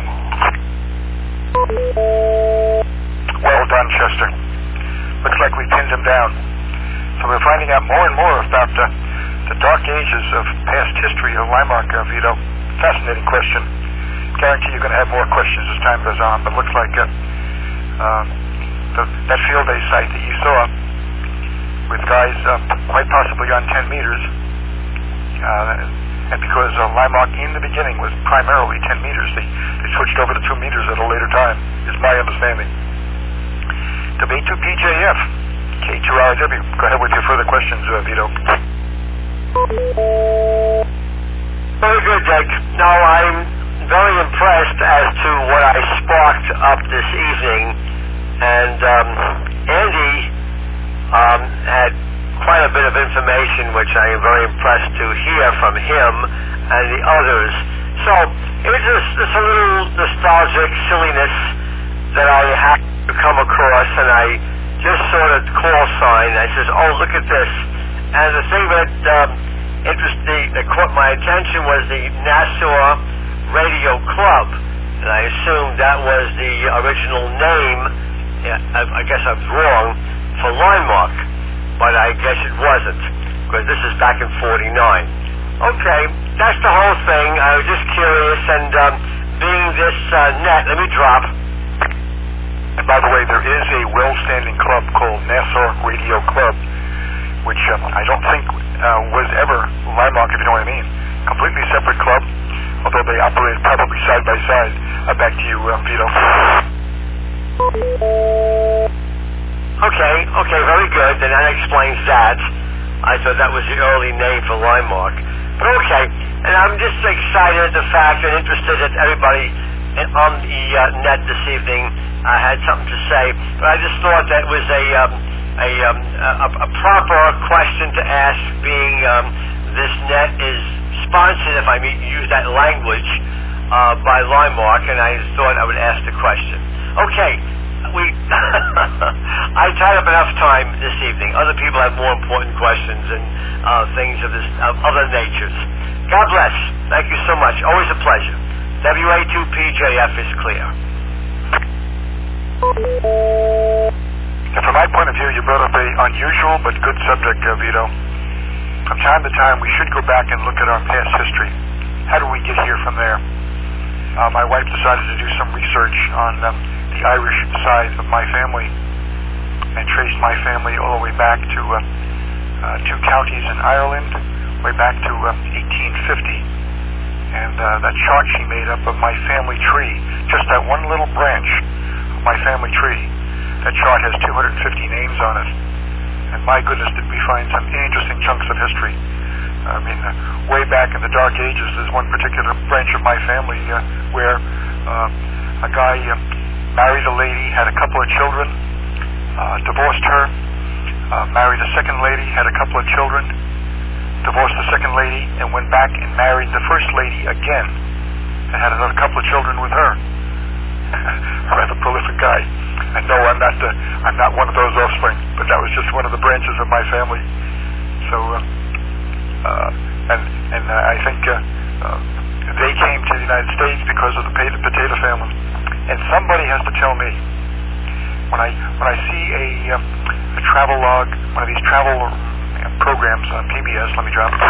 Well done, Chester. Looks like we pinned him down. So we're finding out more and more about the dark ages of past history of Limemark, Vito. Fascinating question. Guarantee you're going to have more questions as time goes on, but looks like that field day site that you saw with guys quite possibly on 10 meters, and because Limemark in the beginning was primarily 10 meters, they switched over to 2 meters at a later time, is my understanding. W2PJF, K2RW. Go ahead with your further questions, Vito. Very good, Dick. No, I'm very impressed as to what I sparked up this evening. And Andy had quite a bit of information, which I am very impressed to hear from him and the others. So it was just a little nostalgic silliness that I had to come across, and I just saw the call sign. I says, "Oh, look at this!" And the thing that caught my attention was the Nassau Radio Club, and I assumed that was the original name. I guess I was wrong for Landmark, but I guess it wasn't, because this is back in '49. Okay, that's the whole thing. I was just curious, and being this net, let me drop. And by the way, there is a well-standing club called Nassau Radio Club, which I don't think was ever Landmark, if you know what I mean. Completely separate club, although they operated probably side by side. Back to you, Vito. Okay, very good. Then that explains that. I thought that was the early name for Landmark. But okay, and I'm just excited at the fact and interested that everybody on the net this evening had something to say. But I just thought that was a proper question to ask, being this net is sponsored, if I use that language, by Landmark, and I thought I would ask the question. Okay, I tied up enough time this evening. Other people have more important questions and things of other natures. God bless. Thank you so much. Always a pleasure. WA2PJF is clear. And from my point of view, you brought up a unusual but good subject, Vito. From time to time, we should go back and look at our past history. How do we get here from there? My wife decided to do some research on the Irish side of my family and traced my family all the way back to two counties in Ireland, way back to 1850. And that chart she made up of my family tree, just that one little branch of my family tree, that chart has 250 names on it. And my goodness, did we find some interesting chunks of history. I mean, way back in the Dark Ages, there's one particular branch of my family where a guy married a lady, had a couple of children, divorced her, married a second lady, had a couple of children, divorced the second lady, and went back and married the first lady again, and had another couple of children with her. A rather prolific guy. And no, I'm not one of those offspring, but that was just one of the branches of my family. So, and I think they came to the United States because of the potato famine. And somebody has to tell me, when I see a travel log, one of these travel programs on PBS, let me drop it.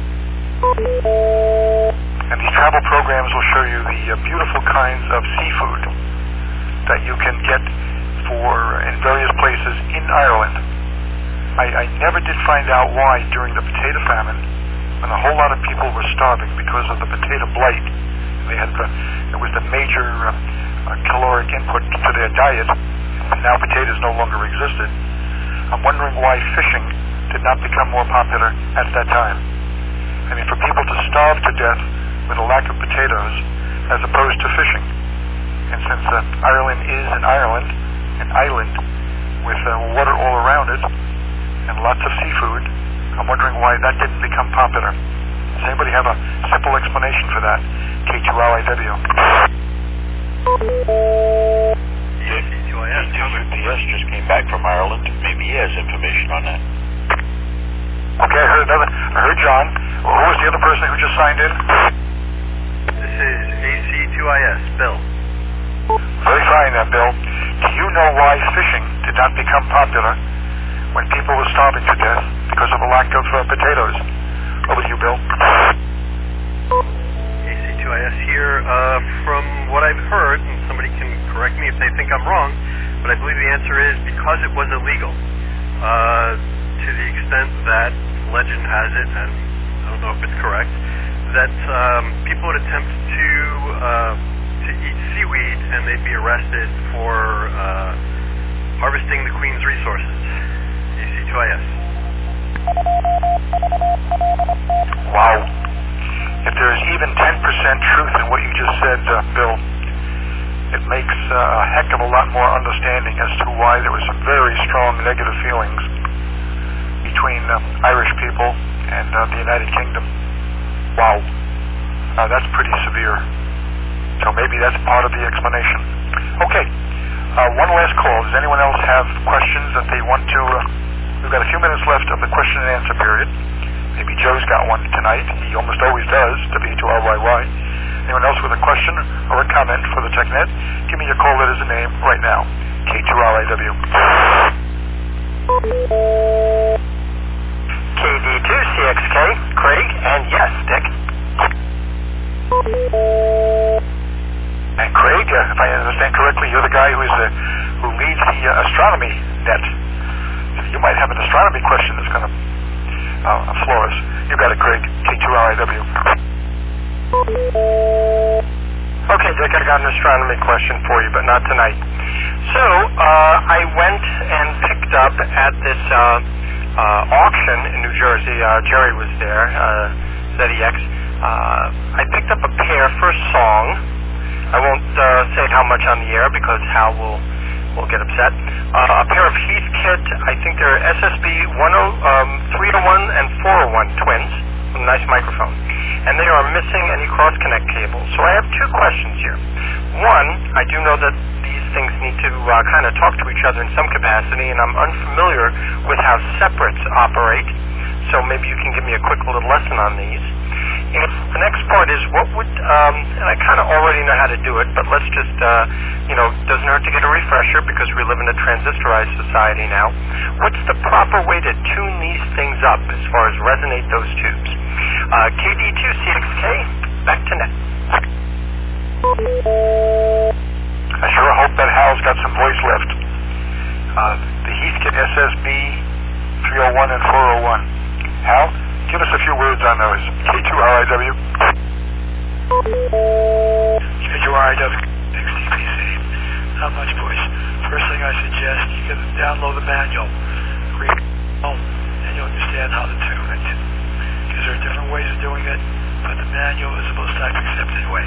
And these travel programs will show you the beautiful kinds of seafood that you can get in various places in Ireland. I never did find out why during the potato famine, when a whole lot of people were starving because of the potato blight, it was the major caloric input to their diet, and now potatoes no longer existed. I'm wondering why fishing did not become more popular at that time. I mean, for people to starve to death with a lack of potatoes as opposed to fishing. And since Ireland is an island with water all around it and lots of seafood, I'm wondering why that didn't become popular. Does anybody have a simple explanation for that? K2LIW. UPS just came back from Ireland. Maybe he has information on that. Okay, I heard John. Who was the other person who just signed in? This is AC2IS, Bill. Very fine, Bill. Do you know why fishing did not become popular when people were starving to death because of a lack of potatoes? Over to you, Bill. AC2IS here. From what I've heard, and somebody can correct me if they think I'm wrong, but I believe the answer is because it was illegal. To the extent that legend has it, and I don't know if it's correct, that people would attempt to eat seaweed and they'd be arrested for harvesting the Queen's resources. AC2IS. Wow. If there's even 10% truth in what you just said, Bill, it makes a heck of a lot more understanding as to why there was some very strong negative feelings between Irish people and the United Kingdom. Wow. That's pretty severe. So maybe that's part of the explanation. Okay. One last call. Does anyone else have questions that they want to... we've got a few minutes left of the question and answer period. Maybe Joe's got one tonight. He almost always does, W2RYY. Anyone else with a question or a comment for the TechNet? Give me your call letters and name right now. K2RIW. KD2CXK, Craig, and yes, Dick. And Craig, if I understand correctly, you're the guy who leads the astronomy net. You might have an astronomy question that's going to floor us. You got it, Craig. K2RIW. Okay, Dick, I got an astronomy question for you, but not tonight. So, I went and picked up at this auction in New Jersey. Jerry was there, ZEX. I picked up a pair for a song. I won't say how much on the air because Hal will get upset. A pair of Heathkit, I think they're SSB 301 and 401 twins, with a nice microphone. And they are missing any cross-connect cables. So I have two questions here. One, I do know that these things need to kind of talk to each other in some capacity, and I'm unfamiliar with how separates operate. So maybe you can give me a quick little lesson on these. And the next part is what would, and I kind of already know how to do it, but let's just, doesn't hurt to get a refresher because we live in a transistorized society now. What's the proper way to tune these things up as far as resonate those tubes? KD2CXK, back to net. I sure hope that Hal's got some voice left. The Heathkit SSB 301 and 401. Hal? Give us a few words on those. K2RIW. K2RIW, XTPC. Not much, boys. First thing I suggest, you can download the manual. Read it and you'll understand how to tune it. Because there are different ways of doing it, but the manual is the most type-accepted way.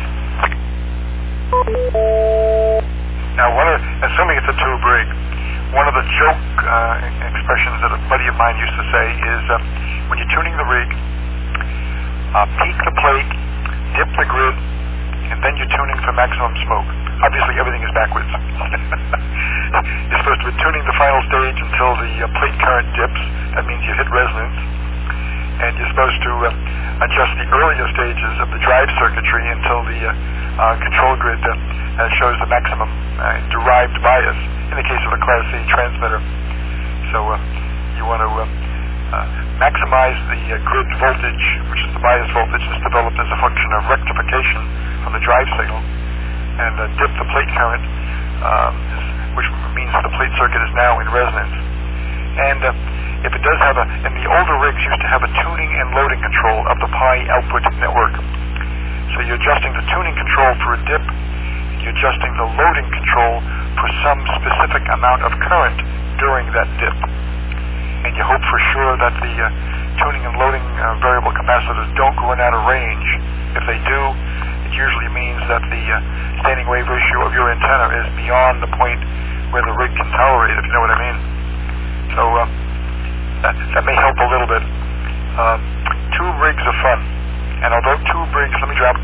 Now, assuming it's a tube rig, one of the joke expressions that a buddy of mine used to say is when you're tuning the rig, peak the plate, dip the grid, and then you're tuning for maximum smoke. Obviously, everything is backwards. You're supposed to be tuning the final stage until the plate current dips. That means you hit resonance. And you're supposed to adjust the earlier stages of the drive circuitry until the control grid shows the maximum derived bias in the case of a Class C transmitter. So you want to maximize the grid voltage, which is the bias voltage that's developed as a function of rectification from the drive signal, and dip the plate current, which means the plate circuit is now in resonance. And if it does have and the older rigs used to have a tuning and loading control of the Pi output network. So you're adjusting the tuning control for a dip, and you're adjusting the loading control for some specific amount of current during that dip. And you hope for sure that the tuning and loading variable capacitors don't run out of range. If they do, it usually means that the standing wave ratio of your antenna is beyond the point where the rig can tolerate, if you know what I mean. So that may help a little bit. Tube rigs are fun. And although tube rigs, let me drop.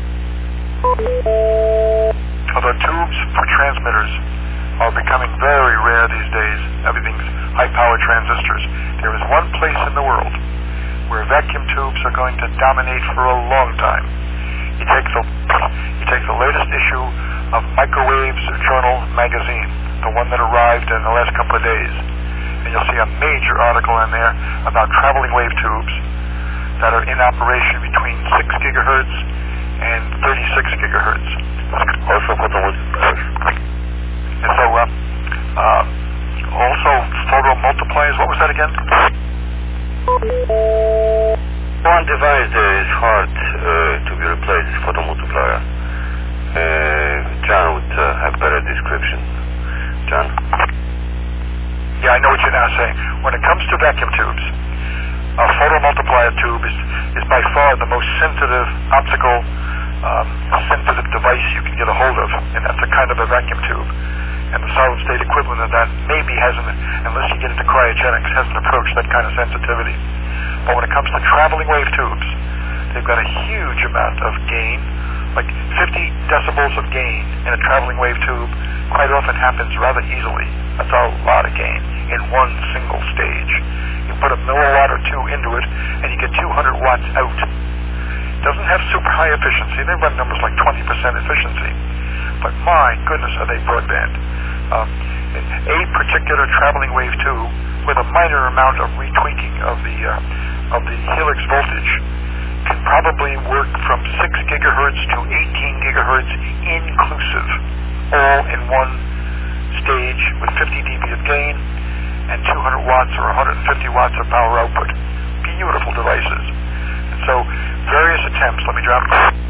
Although tubes for transmitters are becoming very rare these days, everything's high-power transistors, there is one place in the world where vacuum tubes are going to dominate for a long time. You take the latest issue of Microwaves Journal magazine, the one that arrived in the last couple of days, and you'll see a major article in there about traveling wave tubes that are in operation between 6 gigahertz and 36 gigahertz. Also for the and so also photo multipliers. What was that again? One device there is hard to be replaced, photo multiplier. John would have better description. John? Yeah, I know what you're now saying. When it comes to vacuum tubes, a photomultiplier tube is by far the most sensitive optical sensitive device you can get a hold of, and that's a kind of a vacuum tube. And the solid state equivalent of that maybe hasn't, unless you get into cryogenics, hasn't approached that kind of sensitivity. But when it comes to traveling wave tubes, they've got a huge amount of gain, like 50 decibels of gain in a traveling wave tube quite often happens rather easily. That's a lot of gain in one single stage. You put a milliwatt or two into it, and you get 200 watts out. It doesn't have super high efficiency. They run numbers like 20% efficiency. But my goodness, are they broadband. A particular traveling wave tube with a minor amount of retweaking of the helix voltage can probably work from 6 gigahertz to 18 gigahertz inclusive, all in one stage with 50 dB of gain and 200 watts or 150 watts of power output. Beautiful devices. And so various attempts, let me drop.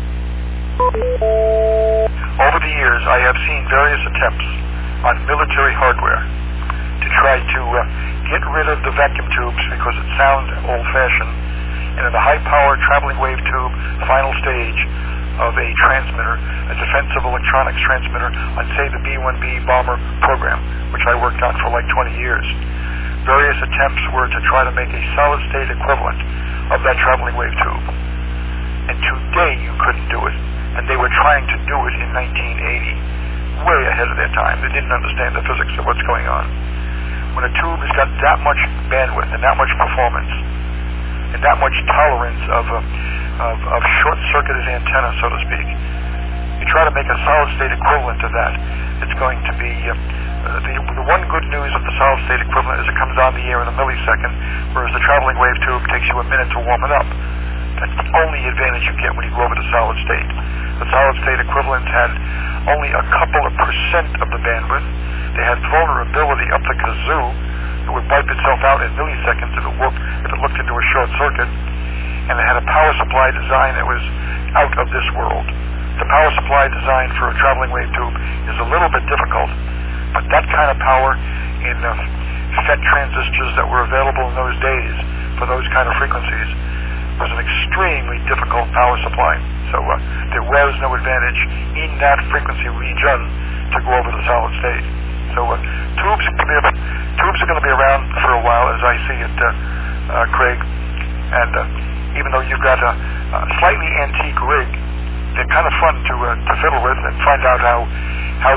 Over the years, I have seen various attempts on military hardware to try to get rid of the vacuum tubes because it sounds old-fashioned, and in the high-power traveling wave tube final stage of a transmitter, a defensive electronics transmitter on, say, the B-1B bomber program, which I worked on for like 20 years. Various attempts were to try to make a solid-state equivalent of that traveling wave tube. And today you couldn't do it. And they were trying to do it in 1980, way ahead of their time. They didn't understand the physics of what's going on. When a tube has got that much bandwidth and that much performance and that much tolerance of short-circuited antenna, so to speak, you try to make a solid-state equivalent to that. It's going to be the one good news of the solid-state equivalent is it comes on the air in a millisecond, whereas the traveling wave tube takes you a minute to warm it up. That's the only advantage you get when you go over to solid state. The solid state equivalents had only a couple of % of the bandwidth. They had vulnerability up the kazoo. It would wipe itself out in milliseconds if it looked into a short circuit. And they had a power supply design that was out of this world. The power supply design for a traveling wave tube is a little bit difficult, but that kind of power in FET transistors that were available in those days for those kind of frequencies was an extremely difficult power supply. So there was no advantage in that frequency region to go over the solid state. So tubes are going to be around for a while, as I see it, Craig. And even though you've got a slightly antique rig, they're kind of fun to fiddle with and find out how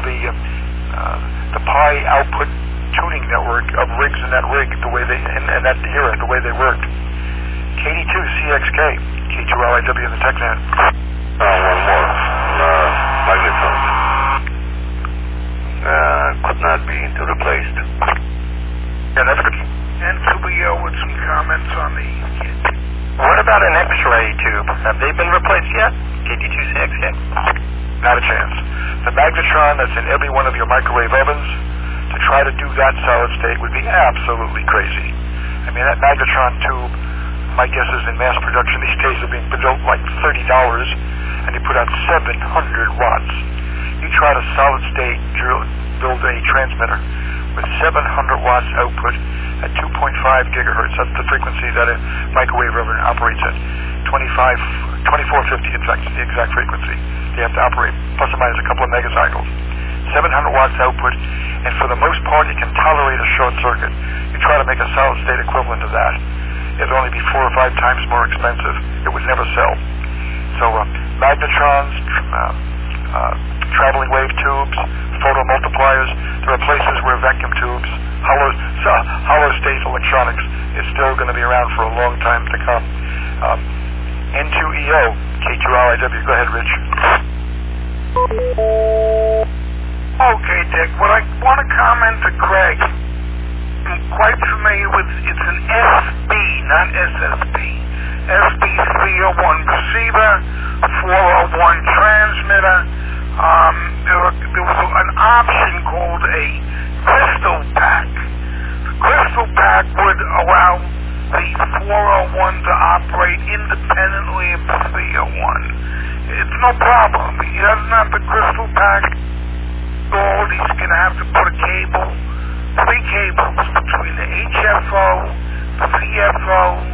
the pi output tuning network of rigs in that rig, the way they in that era, the way they worked. KD2CXK, K2LIW in the TechNet. One more. Magnetron. Could not be replaced. Yeah, that's good. And Kubio with some comments on the kit. What about an X-ray tube? Have they been replaced yet? KD2CXK? Not a chance. The magnetron that's in every one of your microwave ovens, to try to do that solid state would be absolutely crazy. I mean, that magnetron tube, my guess is in mass production these days are being built like $30, and they put out 700 watts. You try to solid state build a transmitter with 700 watts output at 2.5 gigahertz. That's the frequency that a microwave oven operates at. 2450, in fact, is the exact frequency. They have to operate plus or minus a couple of megacycles. 700 watts output, and for the most part, you can tolerate a short circuit. You try to make a solid state equivalent of that, it'd only be 4 or 5 times more expensive. It would never sell. So magnetrons, traveling wave tubes, photomultipliers, there are places where vacuum tubes, hollow state electronics is still going to be around for a long time to come. N2EO, K2LIW. Go ahead, Rich. Okay, Dick. What I want to comment to Craig, I'm quite familiar with, it's an SB, not SSB. SB 301 receiver, 401 transmitter. There was an option called a crystal pack. The crystal pack would allow the 401 to operate independently of the 301. It's no problem. He doesn't have the crystal pack. He's going to have to put a cable, 3 cables between the HFO, the CFO,